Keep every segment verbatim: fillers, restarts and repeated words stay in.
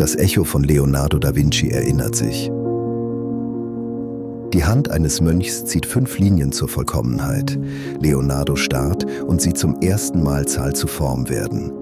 Das Echo von Leonardo da Vinci erinnert sich. Die Hand eines Mönchs zieht fünf Linien zur Vollkommenheit. Leonardo starrt und sieht zum ersten Mal Zahl zu Form werden.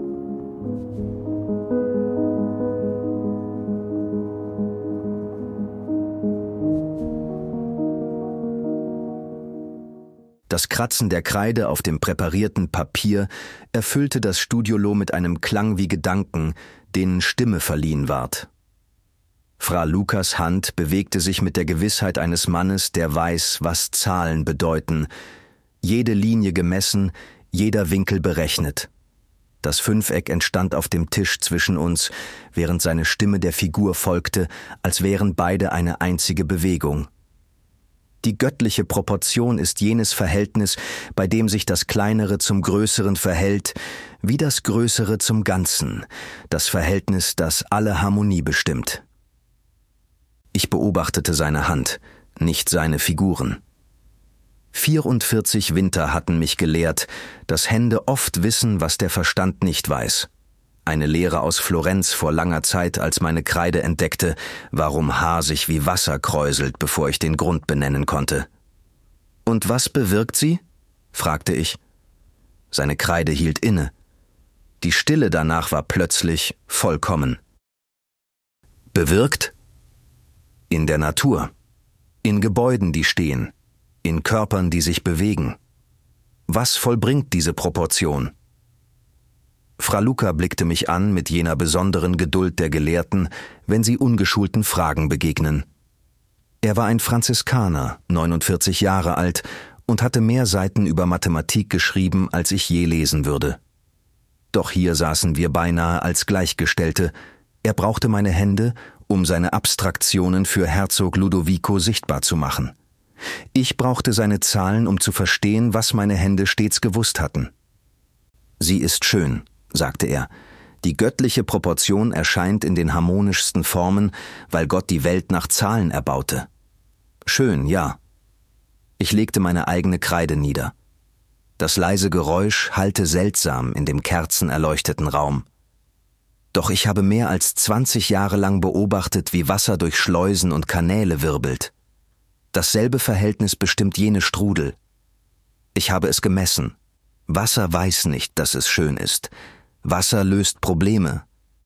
Das Kratzen der Kreide auf dem präparierten Papier erfüllte das Studiolo mit einem Klang wie Gedanken, denen Stimme verliehen ward. Fra Lucas' Hand bewegte sich mit der Gewissheit eines Mannes, der weiß, was Zahlen bedeuten, jede Linie gemessen, jeder Winkel berechnet. Das Fünfeck entstand auf dem Tisch zwischen uns, während seine Stimme der Figur folgte, als wären beide eine einzige Bewegung. Die göttliche Proportion ist jenes Verhältnis, bei dem sich das Kleinere zum Größeren verhält, wie das Größere zum Ganzen, das Verhältnis, das alle Harmonie bestimmt. Ich beobachtete seine Hand, nicht seine Figuren. Vierundvierzig Winter hatten mich gelehrt, dass Hände oft wissen, was der Verstand nicht weiß. Eine Lehre aus Florenz vor langer Zeit, als meine Kreide entdeckte, warum Haar sich wie Wasser kräuselt, bevor ich den Grund benennen konnte. »Und was bewirkt sie?« fragte ich. Seine Kreide hielt inne. Die Stille danach war plötzlich vollkommen. »Bewirkt?« »In der Natur, in Gebäuden, die stehen, in Körpern, die sich bewegen. Was vollbringt diese Proportion?« Fra Luca blickte mich an mit jener besonderen Geduld der Gelehrten, wenn sie ungeschulten Fragen begegnen. Er war ein Franziskaner, neunundvierzig Jahre alt, und hatte mehr Seiten über Mathematik geschrieben, als ich je lesen würde. Doch hier saßen wir beinahe als Gleichgestellte. Er brauchte meine Hände, um seine Abstraktionen für Herzog Ludovico sichtbar zu machen. Ich brauchte seine Zahlen, um zu verstehen, was meine Hände stets gewusst hatten. »Sie ist schön«, sagte er. »Die göttliche Proportion erscheint in den harmonischsten Formen, weil Gott die Welt nach Zahlen erbaute. Schön, ja.« Ich legte meine eigene Kreide nieder. Das leise Geräusch hallte seltsam in dem kerzenerleuchteten Raum. Doch ich habe mehr als zwanzig Jahre lang beobachtet, wie Wasser durch Schleusen und Kanäle wirbelt. Dasselbe Verhältnis bestimmt jene Strudel. Ich habe es gemessen. Wasser weiß nicht, dass es schön ist. Wasser löst Probleme.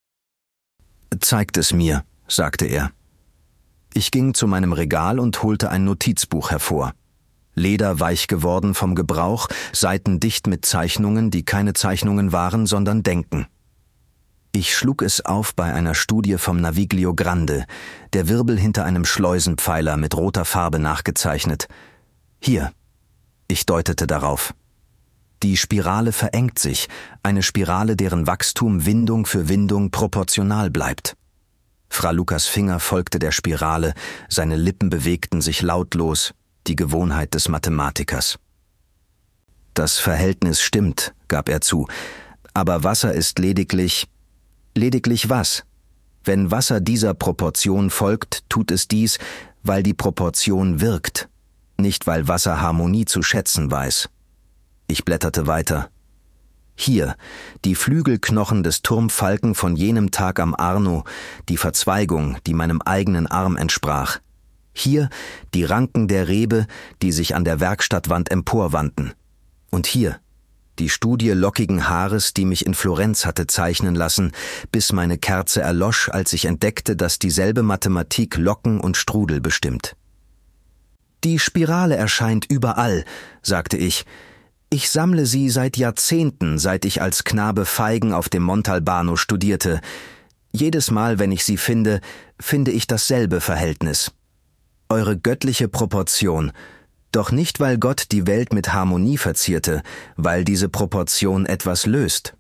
»Zeigt es mir«, sagte er. Ich ging zu meinem Regal und holte ein Notizbuch hervor. Leder weich geworden vom Gebrauch, Seiten dicht mit Zeichnungen, die keine Zeichnungen waren, sondern Denken. Ich schlug es auf bei einer Studie vom Naviglio Grande, der Wirbel hinter einem Schleusenpfeiler mit roter Farbe nachgezeichnet. »Hier«, ich deutete darauf. Die Spirale verengt sich, eine Spirale, deren Wachstum Windung für Windung proportional bleibt. Fra Lucas Finger folgte der Spirale, seine Lippen bewegten sich lautlos, die Gewohnheit des Mathematikers. »Das Verhältnis stimmt«, gab er zu, »aber Wasser ist lediglich...« »Lediglich was? Wenn Wasser dieser Proportion folgt, tut es dies, weil die Proportion wirkt, nicht weil Wasser Harmonie zu schätzen weiß.« Ich blätterte weiter. »Hier, die Flügelknochen des Turmfalken von jenem Tag am Arno, die Verzweigung, die meinem eigenen Arm entsprach. Hier die Ranken der Rebe, die sich an der Werkstattwand emporwandten. Und hier die Studie lockigen Haares, die mich in Florenz hatte zeichnen lassen, bis meine Kerze erlosch, als ich entdeckte, dass dieselbe Mathematik Locken und Strudel bestimmt.« »Die Spirale erscheint überall«, sagte ich. »Ich sammle sie seit Jahrzehnten, seit ich als Knabe Feigen auf dem Montalbano studierte. Jedes Mal, wenn ich sie finde, finde ich dasselbe Verhältnis. Eure göttliche Proportion, doch nicht, weil Gott die Welt mit Harmonie verzierte, weil diese Proportion etwas löst.«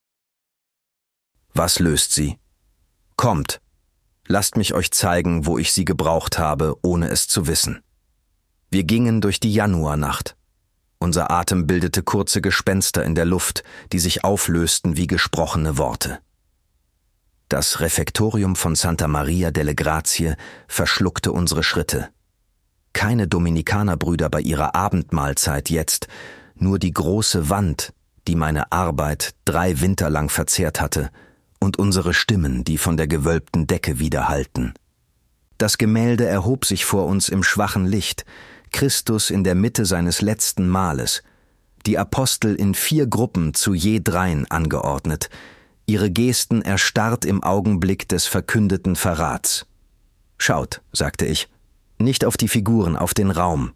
»Was löst sie?« »Kommt, lasst mich euch zeigen, wo ich sie gebraucht habe, ohne es zu wissen.« Wir gingen durch die Januarnacht. Unser Atem bildete kurze Gespenster in der Luft, die sich auflösten wie gesprochene Worte. Das Refektorium von Santa Maria delle Grazie verschluckte unsere Schritte. Keine Dominikanerbrüder bei ihrer Abendmahlzeit jetzt, nur die große Wand, die meine Arbeit drei Winter lang verzehrt hatte, und unsere Stimmen, die von der gewölbten Decke widerhallten. Das Gemälde erhob sich vor uns im schwachen Licht, Christus in der Mitte seines letzten Mahles, die Apostel in vier Gruppen zu je dreien angeordnet, ihre Gesten erstarrt im Augenblick des verkündeten Verrats. »Schaut«, sagte ich, »nicht auf die Figuren, auf den Raum.«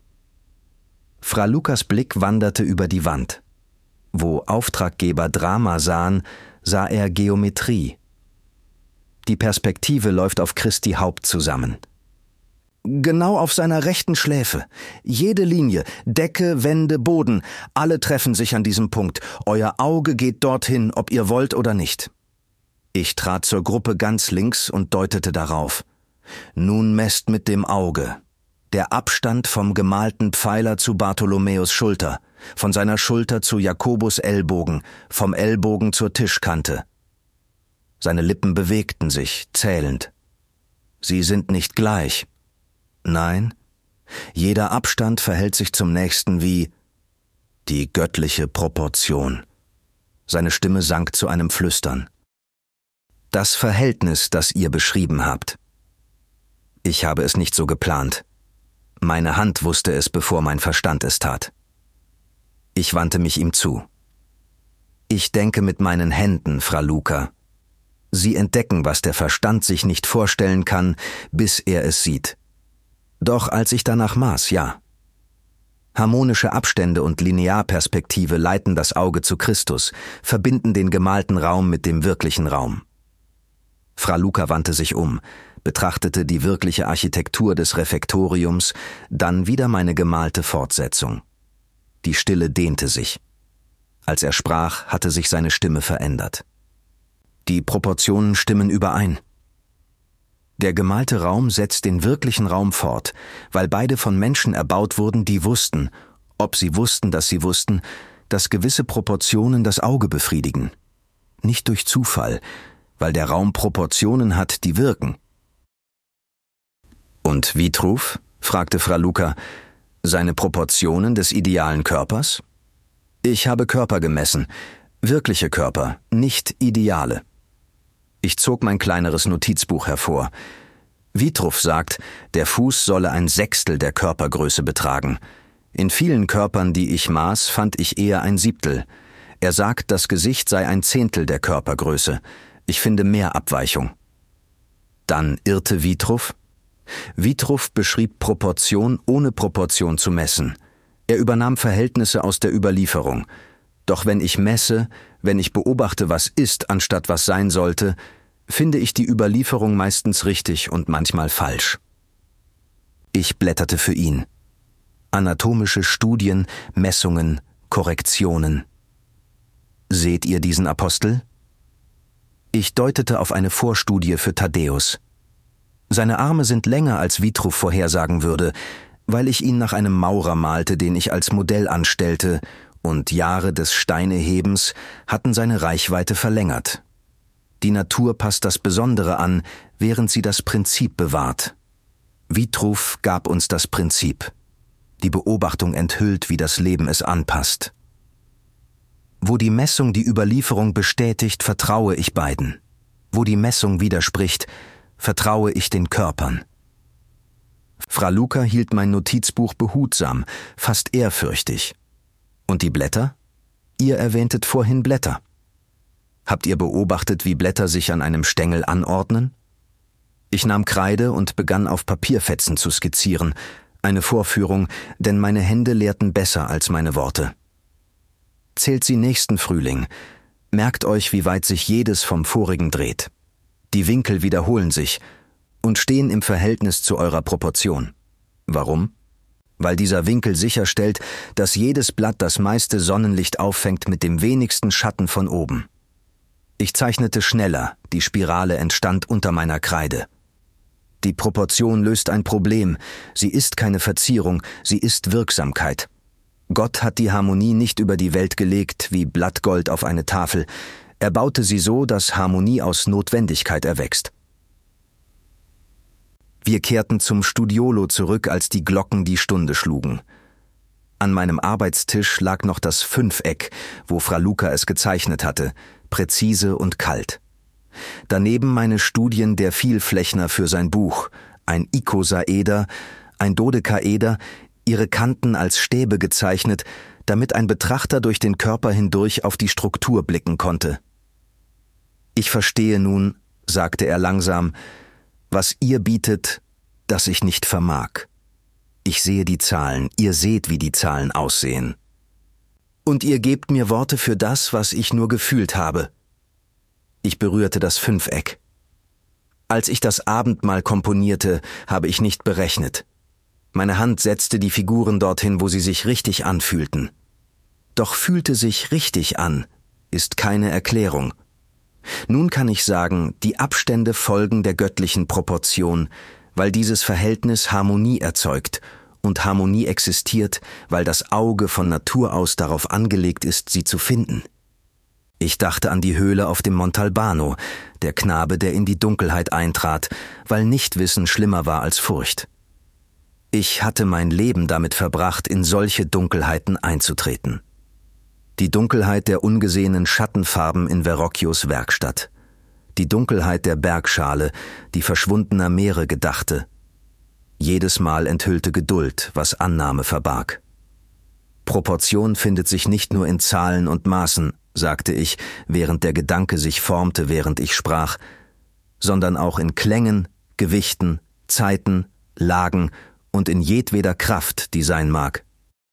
Fra Lucas Blick wanderte über die Wand. Wo Auftraggeber Drama sahen, sah er Geometrie. Die Perspektive läuft auf Christi Haupt zusammen. Genau auf seiner rechten Schläfe. Jede Linie, Decke, Wände, Boden, alle treffen sich an diesem Punkt. Euer Auge geht dorthin, ob ihr wollt oder nicht. Ich trat zur Gruppe ganz links und deutete darauf. Nun messt mit dem Auge. Der Abstand vom gemalten Pfeiler zu Bartholomäus Schulter, von seiner Schulter zu Jakobus Ellbogen, vom Ellbogen zur Tischkante. Seine Lippen bewegten sich, zählend. Sie sind nicht gleich. Nein, jeder Abstand verhält sich zum nächsten wie die göttliche Proportion. Seine Stimme sank zu einem Flüstern. Das Verhältnis, das ihr beschrieben habt. Ich habe es nicht so geplant. Meine Hand wusste es, bevor mein Verstand es tat. Ich wandte mich ihm zu. Ich denke mit meinen Händen, Fra Luca. Sie entdecken, was der Verstand sich nicht vorstellen kann, bis er es sieht. Doch als ich danach maß, ja. Harmonische Abstände und Linearperspektive leiten das Auge zu Christus, verbinden den gemalten Raum mit dem wirklichen Raum. Fra Luca wandte sich um, betrachtete die wirkliche Architektur des Refektoriums, dann wieder meine gemalte Fortsetzung. Die Stille dehnte sich. Als er sprach, hatte sich seine Stimme verändert. Die Proportionen stimmen überein. Der gemalte Raum setzt den wirklichen Raum fort, weil beide von Menschen erbaut wurden, die wussten, ob sie wussten, dass sie wussten, dass gewisse Proportionen das Auge befriedigen. Nicht durch Zufall, weil der Raum Proportionen hat, die wirken. »Und Vitruv?« fragte Fra Luca. »Seine Proportionen des idealen Körpers?« »Ich habe Körper gemessen, wirkliche Körper, nicht ideale.« Ich zog mein kleineres Notizbuch hervor. Vitruv sagt, der Fuß solle ein Sechstel der Körpergröße betragen. In vielen Körpern, die ich maß, fand ich eher ein Siebtel. Er sagt, das Gesicht sei ein Zehntel der Körpergröße. Ich finde mehr Abweichung. Dann irrte Vitruv? Vitruv beschrieb Proportion, ohne Proportion zu messen. Er übernahm Verhältnisse aus der Überlieferung. Doch wenn ich messe, wenn ich beobachte, was ist, anstatt was sein sollte, finde ich die Überlieferung meistens richtig und manchmal falsch. Ich blätterte für ihn. Anatomische Studien, Messungen, Korrektionen. Seht ihr diesen Apostel? Ich deutete auf eine Vorstudie für Thaddäus. Seine Arme sind länger, als Vitruv vorhersagen würde, weil ich ihn nach einem Maurer malte, den ich als Modell anstellte, und Jahre des Steinehebens hatten seine Reichweite verlängert. Die Natur passt das Besondere an, während sie das Prinzip bewahrt. Vitruv gab uns das Prinzip. Die Beobachtung enthüllt, wie das Leben es anpasst. Wo die Messung die Überlieferung bestätigt, vertraue ich beiden. Wo die Messung widerspricht, vertraue ich den Körpern. Fra Luca hielt mein Notizbuch behutsam, fast ehrfürchtig. Und die Blätter? Ihr erwähntet vorhin Blätter. Habt ihr beobachtet, wie Blätter sich an einem Stängel anordnen? Ich nahm Kreide und begann auf Papierfetzen zu skizzieren, eine Vorführung, denn meine Hände lehrten besser als meine Worte. Zählt sie nächsten Frühling, merkt euch, wie weit sich jedes vom vorigen dreht. Die Winkel wiederholen sich und stehen im Verhältnis zu eurer Proportion. Warum? Weil dieser Winkel sicherstellt, dass jedes Blatt das meiste Sonnenlicht auffängt mit dem wenigsten Schatten von oben. Ich zeichnete schneller, die Spirale entstand unter meiner Kreide. Die Proportion löst ein Problem, sie ist keine Verzierung, sie ist Wirksamkeit. Gott hat die Harmonie nicht über die Welt gelegt wie Blattgold auf eine Tafel, er baute sie so, dass Harmonie aus Notwendigkeit erwächst. Wir kehrten zum Studiolo zurück, als die Glocken die Stunde schlugen. An meinem Arbeitstisch lag noch das Fünfeck, wo Fra Luca es gezeichnet hatte, präzise und kalt. daneben meine Studien der Vielflächner für sein Buch, ein Ikosaeder, ein Dodekaeder, ihre Kanten als Stäbe gezeichnet, damit ein Betrachter durch den Körper hindurch auf die Struktur blicken konnte. »Ich verstehe nun«, sagte er langsam, »was ihr bietet, das ich nicht vermag. Ich sehe die Zahlen, ihr seht, wie die Zahlen aussehen. Und ihr gebt mir Worte für das, was ich nur gefühlt habe.« Ich berührte das Fünfeck. Als ich das Abendmahl komponierte, habe ich nicht berechnet. Meine Hand setzte die Figuren dorthin, wo sie sich richtig anfühlten. Doch fühlte sich richtig an, ist keine Erklärung. Nun kann ich sagen, die Abstände folgen der göttlichen Proportion, weil dieses Verhältnis Harmonie erzeugt, und Harmonie existiert, weil das Auge von Natur aus darauf angelegt ist, sie zu finden. Ich dachte an die Höhle auf dem Montalbano, der Knabe, der in die Dunkelheit eintrat, weil Nichtwissen schlimmer war als Furcht. Ich hatte mein Leben damit verbracht, in solche Dunkelheiten einzutreten. Die Dunkelheit der ungesehenen Schattenfarben in Verrocchios Werkstatt. Die Dunkelheit der Bergschale, die verschwundener Meere gedachte. Jedes Mal enthüllte Geduld, was Annahme verbarg. Proportion findet sich nicht nur in Zahlen und Maßen, sagte ich, während der Gedanke sich formte, während ich sprach, sondern auch in Klängen, Gewichten, Zeiten, Lagen und in jedweder Kraft, die sein mag.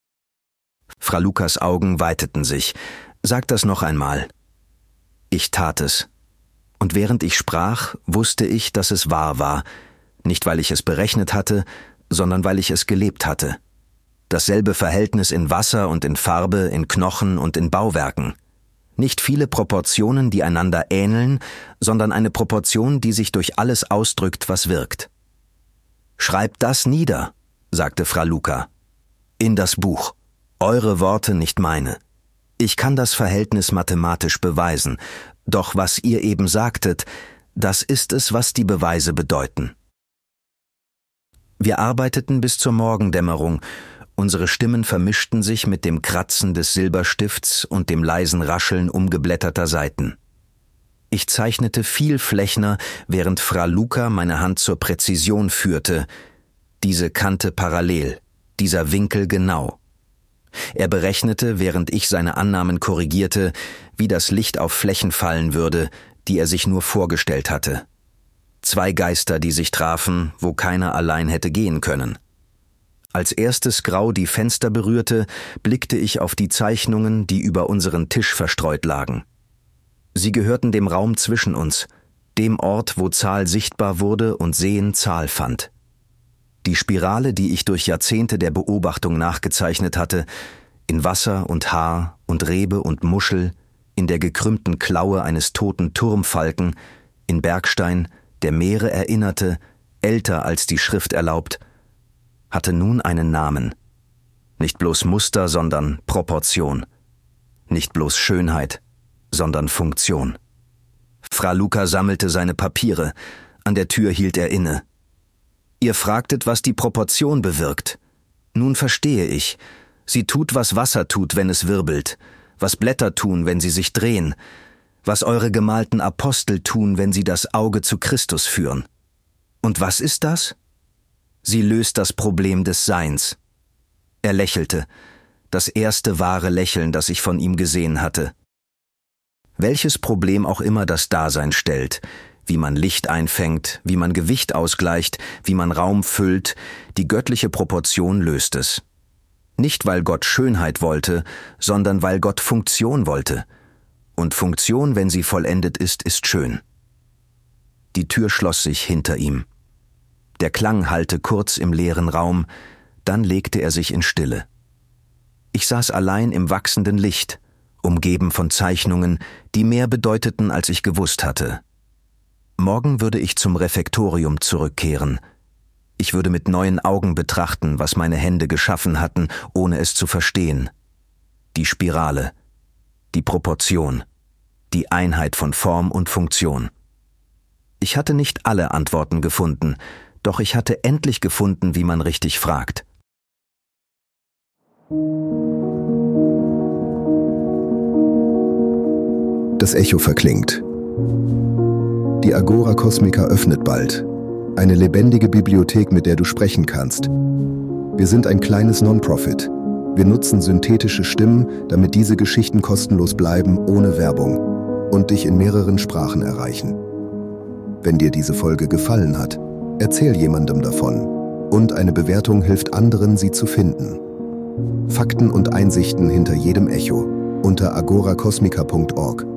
Fra Lukas Augen weiteten sich. »Sag das noch einmal.« Ich tat es. Und während ich sprach, wusste ich, dass es wahr war, nicht weil ich es berechnet hatte, sondern weil ich es gelebt hatte. Dasselbe Verhältnis in Wasser und in Farbe, in Knochen und in Bauwerken. Nicht viele Proportionen, die einander ähneln, sondern eine Proportion, die sich durch alles ausdrückt, was wirkt. »Schreibt das nieder«, sagte Fra Luca. »In das Buch. Eure Worte, nicht meine. Ich kann das Verhältnis mathematisch beweisen, doch was ihr eben sagtet, das ist es, was die Beweise bedeuten.« Wir arbeiteten bis zur Morgendämmerung. Unsere Stimmen vermischten sich mit dem Kratzen des Silberstifts und dem leisen Rascheln umgeblätterter Seiten. Ich zeichnete Vielflächner, während Fra Luca meine Hand zur Präzision führte. Diese Kante parallel, dieser Winkel genau. Er berechnete, während ich seine Annahmen korrigierte, wie das Licht auf Flächen fallen würde, die er sich nur vorgestellt hatte. Zwei Geister, die sich trafen, wo keiner allein hätte gehen können. Als erstes Grau die Fenster berührte, blickte ich auf die Zeichnungen, die über unseren Tisch verstreut lagen. Sie gehörten dem Raum zwischen uns, dem Ort, wo Zahl sichtbar wurde und Sehen Zahl fand. Die Spirale, die ich durch Jahrzehnte der Beobachtung nachgezeichnet hatte, in Wasser und Haar und Rebe und Muschel, in der gekrümmten Klaue eines toten Turmfalken, in Bergstein, der Meere erinnerte, älter als die Schrift erlaubt, hatte nun einen Namen. Nicht bloß Muster, sondern Proportion. Nicht bloß Schönheit, sondern Funktion. Fra Luca sammelte seine Papiere. An der Tür hielt er inne. »Ihr fragtet, was die Proportion bewirkt. Nun verstehe ich. Sie tut, was Wasser tut, wenn es wirbelt, was Blätter tun, wenn sie sich drehen, was eure gemalten Apostel tun, wenn sie das Auge zu Christus führen. Und was ist das? Sie löst das Problem des Seins.« Er lächelte, das erste wahre Lächeln, das ich von ihm gesehen hatte. Welches Problem auch immer das Dasein stellt, wie man Licht einfängt, wie man Gewicht ausgleicht, wie man Raum füllt, die göttliche Proportion löst es. Nicht, weil Gott Schönheit wollte, sondern weil Gott Funktion wollte. Und Funktion, wenn sie vollendet ist, ist schön. Die Tür schloss sich hinter ihm. Der Klang hallte kurz im leeren Raum, dann legte er sich in Stille. Ich saß allein im wachsenden Licht, umgeben von Zeichnungen, die mehr bedeuteten, als ich gewusst hatte. Morgen würde ich zum Refektorium zurückkehren. Ich würde mit neuen Augen betrachten, was meine Hände geschaffen hatten, ohne es zu verstehen. Die Spirale, die Proportion, die Einheit von Form und Funktion. Ich hatte nicht alle Antworten gefunden, doch ich hatte endlich gefunden, wie man richtig fragt. Das Echo verklingt. Die Agora Cosmica öffnet bald. Eine lebendige Bibliothek, mit der du sprechen kannst. Wir sind ein kleines Non-Profit. Wir nutzen synthetische Stimmen, damit diese Geschichten kostenlos bleiben, ohne Werbung und dich in mehreren Sprachen erreichen. Wenn dir diese Folge gefallen hat, erzähl jemandem davon. Und eine Bewertung hilft anderen, sie zu finden. Fakten und Einsichten hinter jedem Echo unter agora cosmica punkt org.